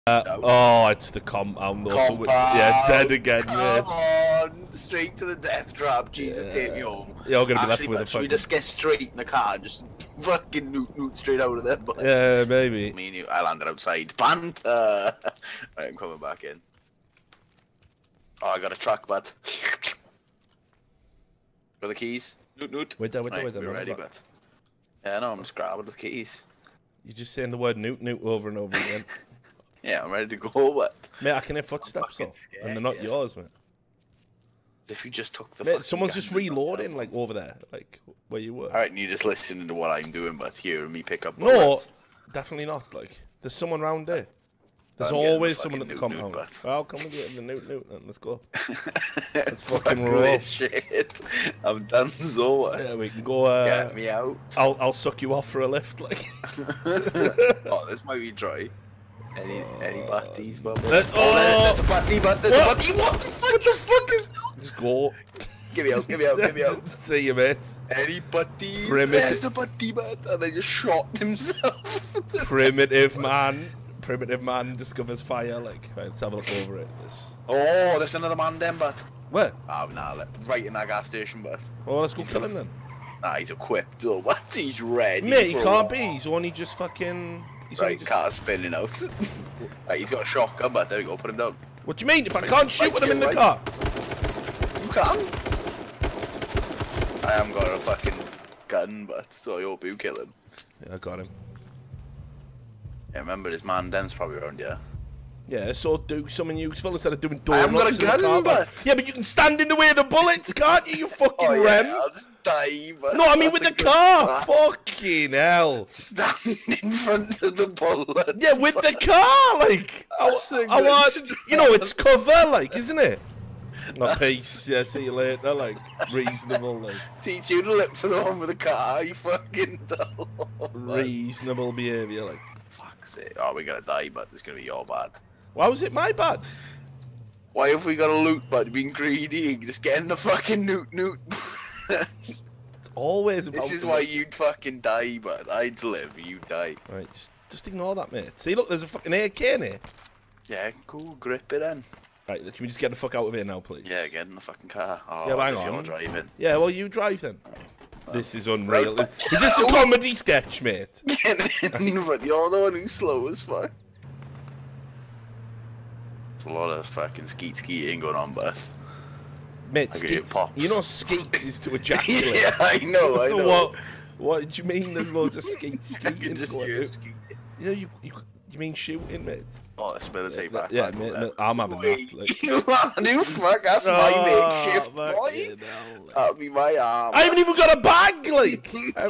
No. Oh, it's the compound. Compound. Yeah, dead again. Come on, straight to the death trap. Jesus, take me home. You're gonna be left Actually, with a should we fucking... just get straight in the car and just fucking noot straight out of there? But Yeah, maybe. me and you, I landed outside. Banter. Right, I'm coming back in. Oh, I got a truck, bud. Got the keys. Noot. Wait there. We're ready, but yeah, no, I'm just grabbing the keys. You're just saying the word noot over and over again. Yeah, I'm ready to go, but Mate, I can hear footsteps though, and they're not yours, mate. As if you just took the. Mate, someone's just reloading, like over there, like where you were. Alright, and you just listening to what I'm doing, but hearing me pick up. No, bullets. definitely not. Like, there's someone round there. There's I'm getting always the someone at the fucking compound. but- Well, come and get the noot, then let's go. Let's Fuck fucking roll. this shit. I'm done, so. Yeah, we can go. Get me out. I'll suck you off for a lift, like. Oh, this might be dry. Any butties, but oh, there's a butty, but there's a butty. What the fuck is? Just go. Give me out. See you, mates. Any butties? Primitive. There's the butty, but and they just shot himself. Primitive man discovers fire. Like, right, let's have a look over it. This. Oh, there's another man then, but. Where? Oh, nah, right in that gas station, but. Well, let's go kill him then. Nah, he's equipped. Oh, what? He's ready. Mate, he for a can't war. be. He's only just fucking. He's Right, only just... car's spinning out. Right, he's got a shotgun, but there we go. Put him down. What do you mean? If I can't shoot Right, with him in the right. car? You can. I haven't got a fucking gun, but so I hope you kill him. Yeah, I got him. Yeah, remember his man Den's probably around, yeah. Yeah, so do something useful instead of doing I haven't donuts got a in the gun, car. but- Yeah, but you can stand in the way of the bullets, can't you? You fucking Oh, yeah, rem. I'll just die, but No, I mean with that's the a good car. plan. Fucking hell. Stand in front of the bullet. Yeah, with the car, like. That's a I good want, strat. you know, it's cover, like, isn't it? Not peace. Yeah, see you later. Like, reasonable, like. Teach you the lips of the one with the car, you fucking dull. Reasonable behaviour, like. Fuck's sake. Oh, we're gonna die, but it's gonna be your bad. Why was it my bad? Why have we got a loot, but being greedy? Just getting the fucking noot. It's always about. This is the- why you'd fucking die, but I'd live, you die. Right, just ignore that, mate. See, look, there's a fucking AK in here. Yeah, cool, grip it in. Right, can we just get the fuck out of here now, please? Yeah, get in the fucking car. Oh, Yeah, as hang if on. you're driving. Yeah, well, you drive then. This is unreal. Right. Is this a comedy sketch, mate? Get in, but you're the one who's slow as fuck. There's a lot of fucking skeeting going on, but... Mate, I get you skeets. pops. You know skeets is to ejaculate. Yeah, I know, So what do you mean there's loads of skeets I can just going hear on? skeet. You know, you mean shooting, mate? Oh, let's better take back. Yeah, mate, I'm having that. Like... You man, fuck, that's my makeshift, boy. fucking hell, like. That'll be my arm. I haven't even got a bag, like!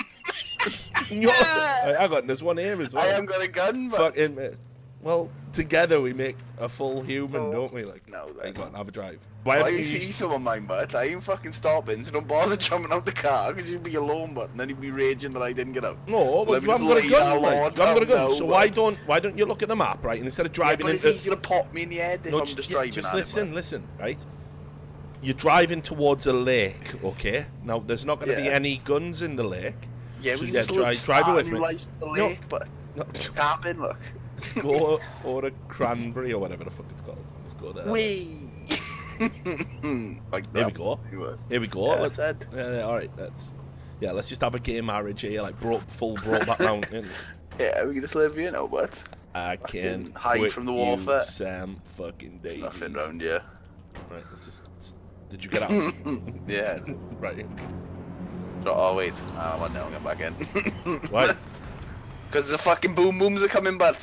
I got this one here as well. I haven't got a gun, but... Fucking mate. Well, together we make a full human, don't we? Like, No, hey, then. go on, have a drive. Why haven't you see someone, mine, but I ain't fucking stopping, so don't bother jumping out the car, because you'd be alone, but and then you'd be raging that I didn't get out. No, So but let you me haven't just got a lay gun. that Like, law you haven't got a down gun. now, So but- why don't you look at the map, right? And instead of Yeah, driving but it's into easy to pop me in the head if I'm just driving just at it, listen, listen, right? You're driving towards a lake, okay? Now there's not going to be Yeah. any guns in the lake. Yeah, so we yeah, just look drive it with new me. life the No. lake, but No, camping, look. go or a cranberry or whatever the fuck it's called. Just go there. Wee. Like Here that. we go. You Here we go. Yeah, let's, that's yeah, all right. Let's just have a gay marriage here, like full Brokeback Mountain. Yeah, we can just live here now, but I can Fucking hide quit from the you, warfare. Sam fucking there's Davies. nothing round here. Right, let's just. Did you get out? Yeah. Right. So, oh wait, I'm on now. I'm back in. Right. Because the fucking boom booms are coming, but.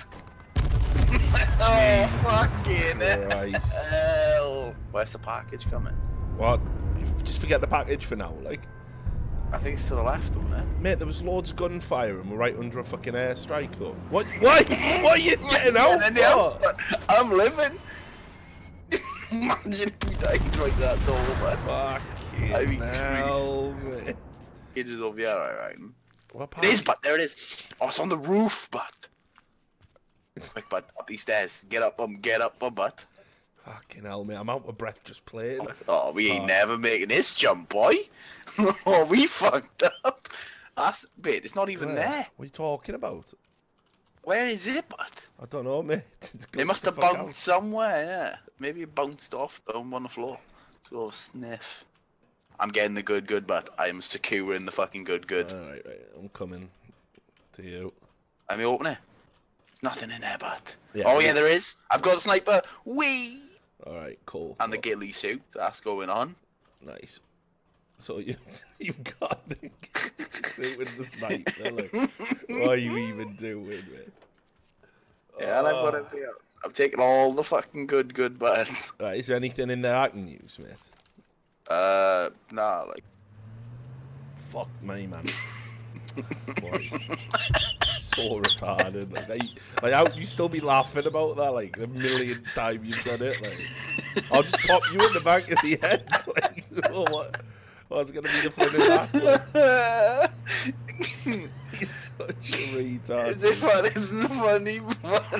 Oh fucking Christ. hell! Where's the package coming? What? Just forget the package for now, like. I think it's to the left, isn't it? Mate, there was loads of gunfire and we're right under a fucking airstrike, though. What? Why? What are you getting out And the house, for? but I'm living. Imagine if we died right that door, man. I'd be Fucking hell, mate. It is over here, right? What It is, but there it is. Oh, it's on the roof, but. Quick, bud, up these stairs. Get up, butt. Fucking hell, mate. I'm out of breath just playing. Oh, we ain't never making this jump, boy. Oh, we fucked up. That's bit. It's not even there. What are you talking about? Where is it, but? I don't know, mate. It must have bounced somewhere, yeah. Maybe it bounced off on the floor. Let's go sniff. I'm getting the good, but I'm securing the fucking good. Alright, right. I'm coming to you. Let me open it. There's nothing in there, but. Yeah, oh, yeah, there is. I've got the sniper. Whee! Alright, cool. And the ghillie suit. That's going on. Nice. So you've got the suit with the sniper. Like, what are you even doing, man? Yeah, and I've got everything else. I've taken all the fucking good buttons. Right, is there anything in there I can use, mate? Nah, like. Fuck me, man. Boys. So retarded. Like, how you still be laughing about that? Like, the millionth time you've done it. Like, I'll just pop you in the back of the head. Like, oh, what's gonna be the fun of that? Like? He's such a retard. Is it fun? Isn't it funny? Fun.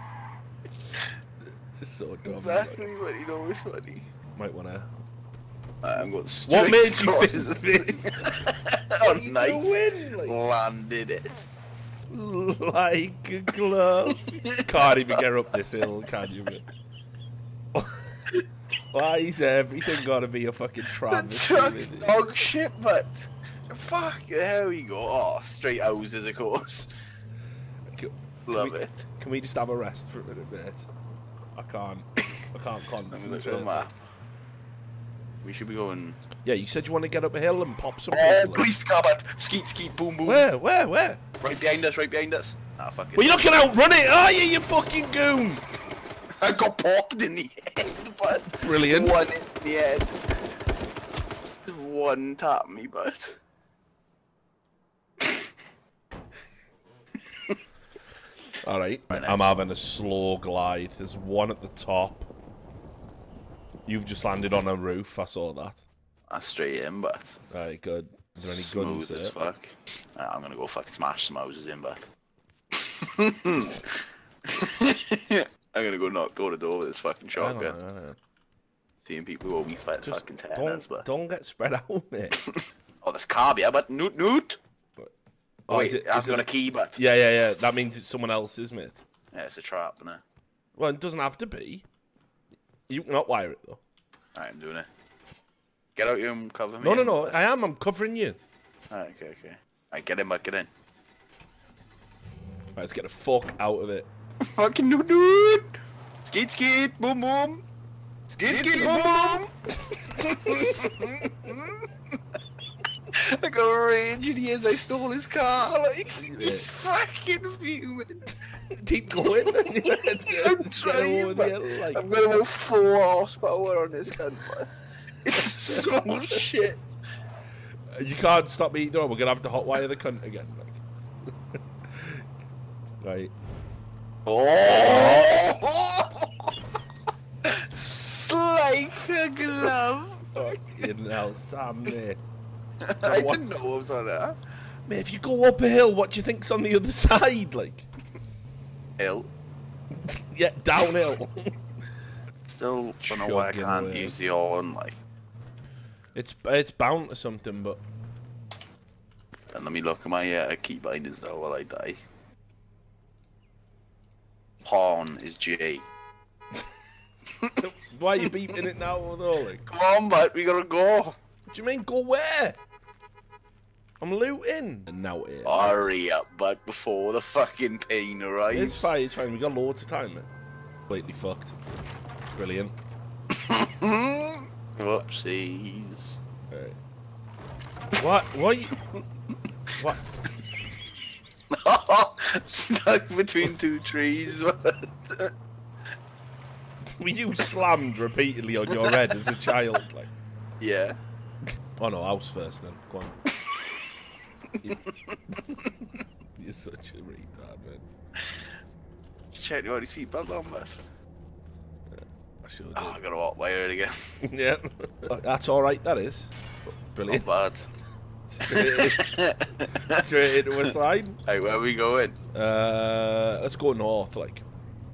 Just so dumb. Exactly what you know is funny. Might wanna. I'm going straight. What made you across think the this? Oh, nice. Like, Landed it. like a glove. Can't even get up this hill, can you, mate? Why is everything gotta be a fucking The travesty? truck's dog shit, but fuck, there we go. Oh, straight houses, of course. Love it. Can we just have a rest for a minute, mate? I can't I'm gonna look at the concentrate. map. We should be going. Yeah, you said you want to get up a hill and pop some. Oh, people. police car, but skeet, boom, boom. Where? Right behind us, Ah, fuck it. Well, you're not gonna outrun it, are you, you fucking goon? I got popped in the head, but. Brilliant. One in the head. One tap me, but. Alright, I'm having a slow glide. There's one at the top. You've just landed on a roof, I saw that. That's straight in, but. Alright, good. Is there any Smooth guns as there? fuck. I'm gonna go fucking smash some houses in, but. I'm gonna go knock door to door with this fucking shotgun. Hang on. Seeing people who we fight Just fucking tenants, but. don't get spread out, mate. Oh, there's car here, but noot. Oh, wait, I've got a key, but. Yeah. That means it's someone else's, mate. Yeah, it's a trap, isn't it? Well, it doesn't have to be. You can wire it, though. Alright, I'm doing it. Get out here and cover me. No. I am. I'm covering you. Alright, okay. Alright, get in, bud, get in. Right, let's get the fuck out of it. Fucking noot. Skeet, boom. Skeet, boom. I got rage and he as I stole his car, like, he's fucking fuming. Keep going. I'm trying, but I've got about 4 horsepower on this cunt, but it's so shit. You can't stop me either. We're gonna have to hotwire the cunt again. Like. Right. Oh! Like a glove. Fucking hell, Sam, mate. I didn't know what was on there. Mate, if you go up a hill, what do you think's on the other side? Like, Hill. yeah, downhill. Still don't know why I can't use the horn, like. It's bound to something, but. And let me look at my key bindings now while I die. Horn is J. Why are you beeping it now, though? Like? Come on, bud, we gotta go. What do you mean, go where? I'm looting. And now it. Hurry up, bud, before the fucking pain arrives. It's fine. We got loads of time, man. Completely fucked. Brilliant. Whoopsies. Right. What? What? What? Stuck between 2 trees. Were you slammed repeatedly on your head as a child? Like? Yeah. Oh no, house first then. Go on. You're such a retard, man. Just check your seatbelt on, bud. I sure did. Oh, I gotta walk wire it again. Yeah. That's alright, that is. Brilliant. Not bad. Straight into a sign. Hey, where are we going? Let's go north, like.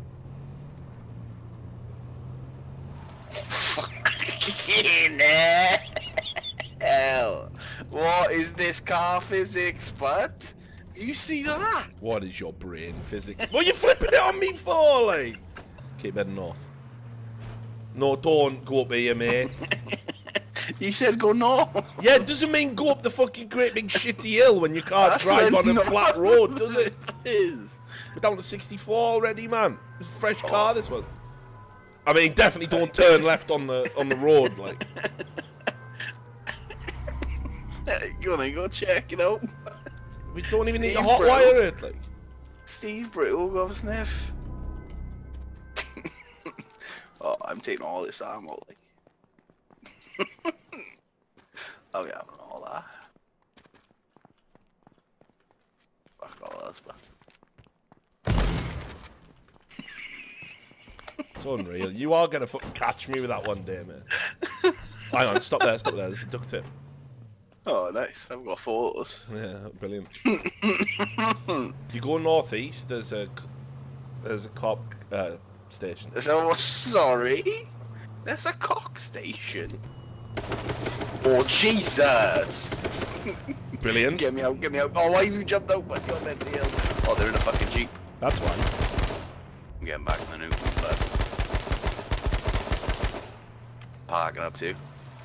Fucking hell. What is this car physics, bud? Do you see that? What is your brain physics? What are you flipping it on me for, like? Keep heading north. No, don't go up here, mate. You said go north. Yeah, it doesn't mean go up the fucking great big shitty hill when you can't drive on a flat road, does it? It is. We're down to 64 already, man. It's a fresh car, this one. I mean, definitely don't turn left on the road, like. Go check it out. We don't even need to Steve hotwire it, like. Steve Brittle, go have a sniff. Oh, I'm taking all this ammo, like. Oh yeah, all that. Fuck all that stuff. It's unreal. You are gonna fucking catch me with that one day, man. Hang on, stop there, stop there. There's a duck tip. Oh, nice. I've got photos. Yeah, brilliant. You go northeast. There's a cop station. Oh, sorry. There's a cock station. Oh Jesus! Brilliant. Get me out! Get me out! Oh, why have you jumped out? But you're meant to be out. Oh, they're in a fucking jeep. That's fine. I'm getting back in the new but parking up too.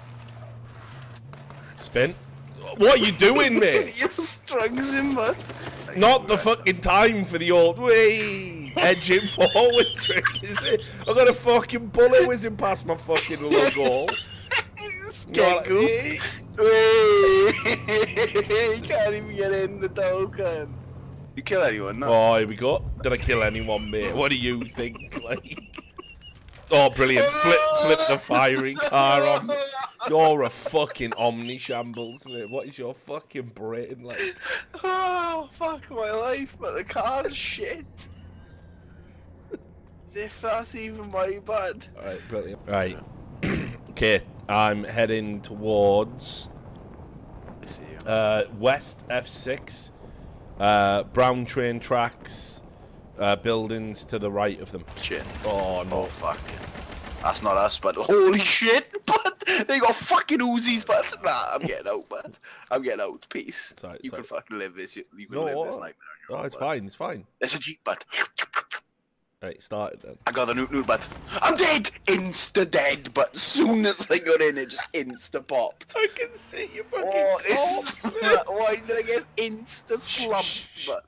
Spin. What are you doing, mate? You're struggling him, bud. Not the fucking time for the old way edging forward trick, is it? I've got a fucking bullet whizzing past my fucking logo. Get goofy. You can't even get in the token. You kill anyone, no? Oh, here we go. Did I kill anyone, mate? What do you think? Like, oh, brilliant. Flip the firing car on me. You're a fucking omni shambles, mate. What is your fucking brain like? Oh, fuck my life, but the car's shit. If that's even my bad. Alright, brilliant. Right. Okay, I'm heading towards I see you. West F6. Brown train tracks. Buildings to the right of them. Shit. Oh, no. Oh, fuck. That's not us, but holy shit, but they got fucking Uzis, but nah, I'm getting out, but I'm getting out. Peace. Sorry, you sorry. can fucking live this. You can No, live this nightmare. Oh, it's fine, it's fine. There's a jeep, but Right, started then. I got a nuke, but I'm dead. Insta dead, but as soon as I got in, it just insta popped. I can see you fucking it's why did I get insta slumped? But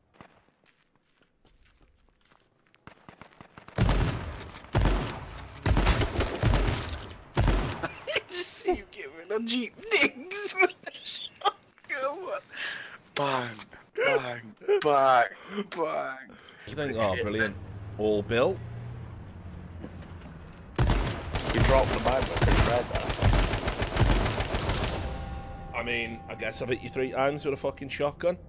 I just see you giving a jeep digs with a shotgun. Bang, bang, bang, bang. You think, oh, brilliant. All built. You dropped the Bible, pretty bad that. I mean, I guess I've hit you 3 times with a fucking shotgun.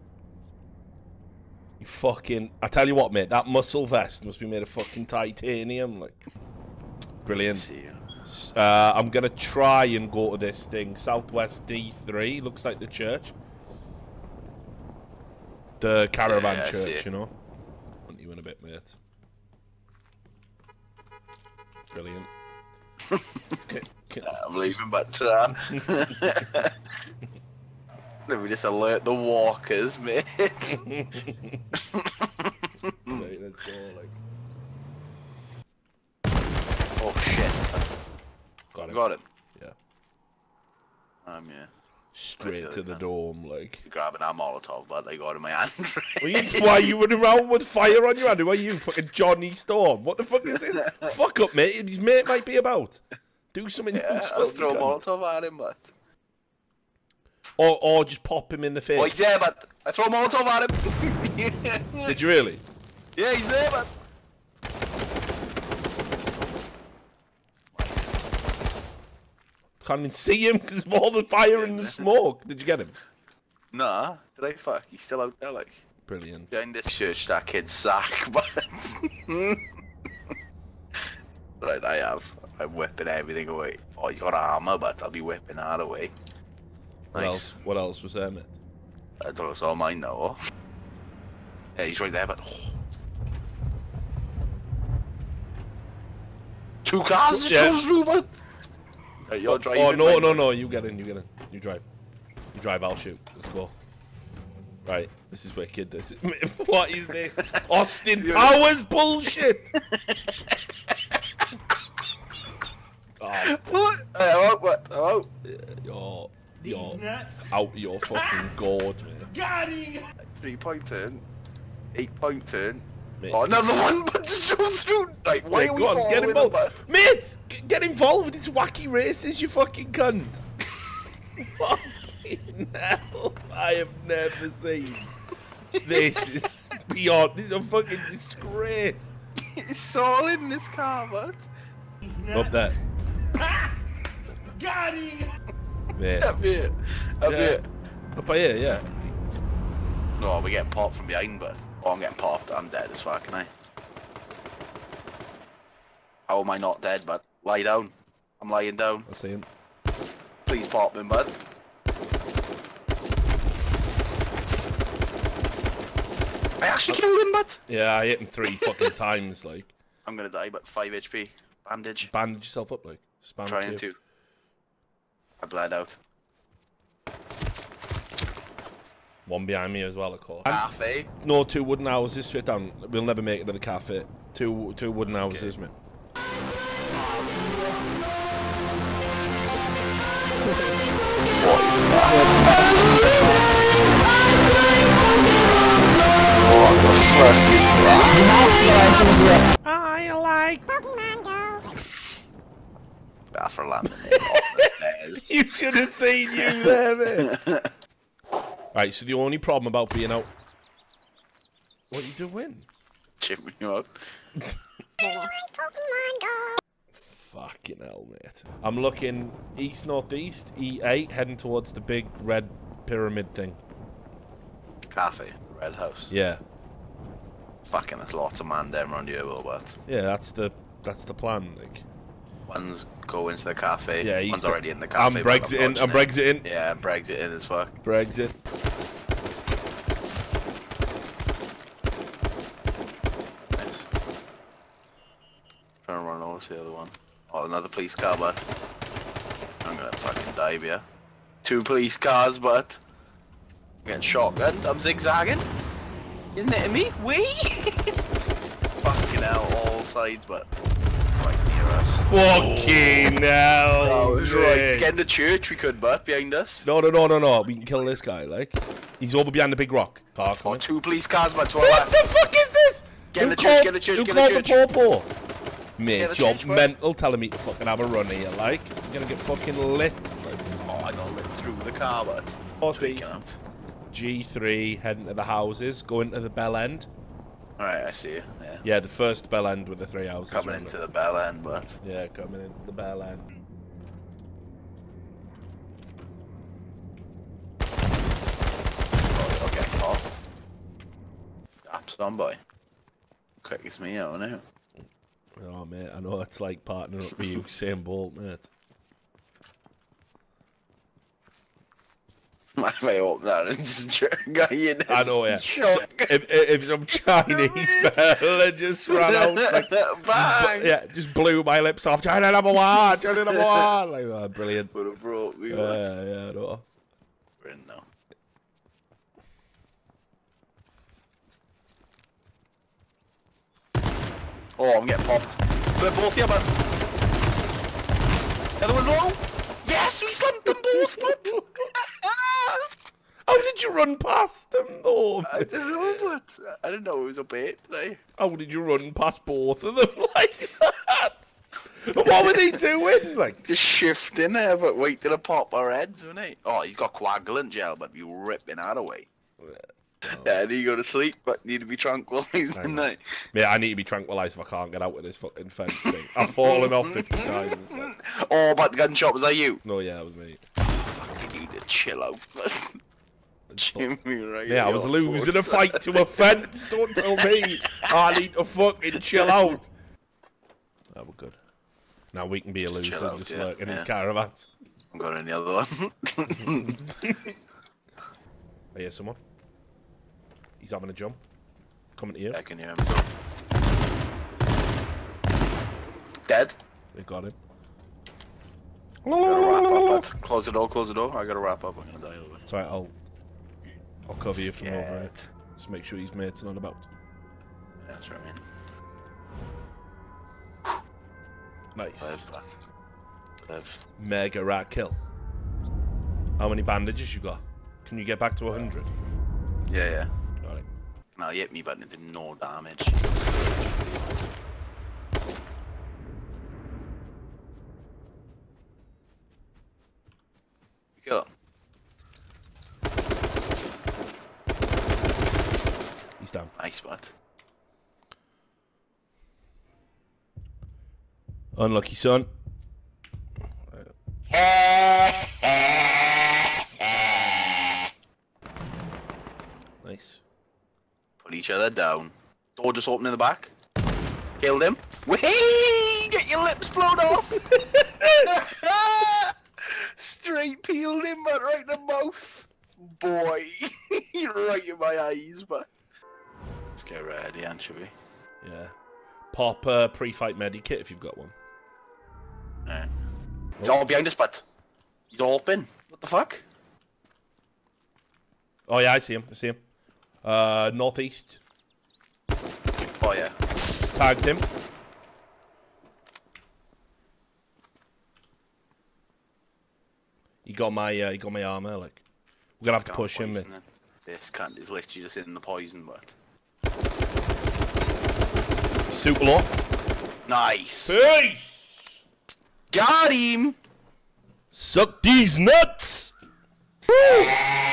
You fucking... I tell you what, mate, that muscle vest must be made of fucking titanium, like. Brilliant. See you. I'm gonna try and go to this thing, Southwest D3, looks like the church. The caravan Yeah, I see church, it. you know. Want you in a bit, mate. Brilliant. Okay. I'm leaving, but let me just alert the walkers, mate. Right, let's go, like. Oh shit! Got him. Got him. Yeah. Yeah. Straight to the dome, like. Grabbing that Molotov, but I got it in my hand. Why are you running around with fire on your hand? Who are you, fucking Johnny Storm? What the fuck is this? Fuck up, mate. His mate might be about. Do something Yeah, useful. I'll throw a Molotov at him, but. Or just pop him in the face. Oh, he's there, but I throw a Molotov at him. Did you really? Yeah, he's there, but. Can't even see him because of all the fire and the smoke. Did you get him? Nah, did I fuck? He's still out there, like. Brilliant. Behind this church, that kid's sack, but. Right, I have. I'm whipping everything away. Oh, he's got armor, but I'll be whipping that away. Nice. What else was there, mate? I don't know, it's all mine now. Yeah, he's right there, but. Two cars to Yeah. choose through, but. Hey, you're driving. Oh, no. mate. You get in. You drive. You drive, I'll shoot. Let's go. Right. This is wicked. This is, what is this? Austin Powers bullshit. Oh, What? What? Oh. You're out your fucking gourd, man. Got him! 3-point turn. 8-point turn. Mate. Oh, another one, but just go through. Like, why Yeah, are we go on, get following involved. the Mate, get involved. It's wacky races, you fucking cunt. Fucking hell. I have never seen. This is beyond. This is a fucking disgrace. It's all in this car, but. Up there. Got him! Mate. Up here. Up Yeah. here. Up by here, yeah. No, we're getting popped from behind, but. Oh, I'm getting popped. I'm dead as fuck, can I? How am I not dead, but lie down. I'm lying down. I see him. Please pop me, bud. I actually killed him, bud. Yeah, I hit him 3 fucking times, like. I'm gonna die, but 5 HP. Bandage. Bandage yourself up, like. Spam Trying Q. to. I bled out. One behind me as well, of course. Cafe. No, 2 wooden houses straight down. We'll never make it to the cafe. Two wooden houses, mate. What is What the fuck is that? I like. Pokemon Go. After landing it on the stairs. You should have seen you there, mate. Right, so the only problem about being out. What are you doing? Chip me up. Pokemon Go. Fucking hell, mate. I'm looking east northeast, E8, heading towards the big red pyramid thing. Cafe. Red house. Yeah, Fucking there's lots of man down around here, but yeah, that's the plan. Like, one's going to the cafe. yeah, one's east already in the I'm cafe. but Brexiting. I'm dodging it. Brexiting. Yeah, I'm Brexiting as fuck. Brexit. Nice. Trying to run over to the other one. Oh, another police car, but I'm gonna fucking dive here. 2 police cars, but I'm getting shotgunned. I'm zigzagging. Isn't it me? Wee! Fucking hell, all sides, but right near us. Fucking hell. Oh, it's right. mate. Get in the church, we could, but behind us. No. We can kill this guy. Like, he's over behind the big rock. Car Oh, coming. 2 police cars, but to our What left. the fuck is this? Get in Who the church, called- get in the church, who get in the called church. popo? Get Mate, in the job church, bud. mental telling me to fucking have a run here, like. He's gonna get fucking lit. Oh, I got lit through the car, but Northeast, out. G3, heading to the houses, going to the bell end. Alright, I see you. Yeah. Yeah, the first bell end with the 3 houses. Coming around into it. the bell end, but Yeah, coming into the bell end. oh, okay, popped. That's on, boy. Quick as me out now. Oh, mate, I know it's like partnering up with you, same bolt, mate. Mind if I open that and just guy in this I know, yeah. So, shotgun? if some Chinese fella just ran out, like, Bang! yeah, just blew my lips off. China number 1, China number 1. Like, oh, brilliant. Would have brought me. Yeah, I know. We're in now. Oh, I'm getting popped. They're both here, but the other one's low. Yes, we slumped them both, but How did you run past them, though? I don't know, but I didn't know it was up 8 today. How did you run past both of them like that? What were they doing? Like, Just shifting there, but wait till I pop our heads, wouldn't he? Oh, he's got coagulant gel, but be ripping that away. Yeah, need to go to sleep, but need to be tranquilized at night. yeah, I need to be tranquilised if I can't get out of this fucking fence thing. I've fallen off 50 times. Oh, but the gunshot, was that you? No, yeah, that was me. Fucking need to chill out. Jimmy, right? Yeah, I was You're losing so- a fight to a fence. Don't tell me. I need to fucking chill out. That we're good. Now we can be elusive, out, just yeah, lurking in yeah. caravans. I'm going in the other one. I hear someone. He's having a jump. Coming to you. I can hear him. So. Dead. They got him. Gotta wrap up. Close the door, close the door. I gotta wrap up. I'm gonna die otherwise. It's alright, I'll I'll cover you from over Scared. here. Just make sure his mate's not about. That's right, man. Nice. Live. Mega rat kill. How many bandages you got? Can you get back to 100? Yeah. Alright. No, he hit me, but it did no damage. Kill him. He's down. Nice, but. Unlucky, son. Nice. Put each other down. Door just open in the back. Killed him. Whee! Get your lips blown off! Straight peeled him, but right in the mouth. Boy. Right in my eyes, but. Let's get ready, anchovy. Yeah. Pop pre-fight medikit if you've got one. Alright. He's all behind us, but. He's all open. What the fuck? Oh yeah, I see him. Northeast. Oh yeah. Tagged him. He got my armor. Like, we're gonna have to push him. This cunt is literally just in the poison, but. Super low. Nice. Peace. Got him. Suck these nuts. Woo!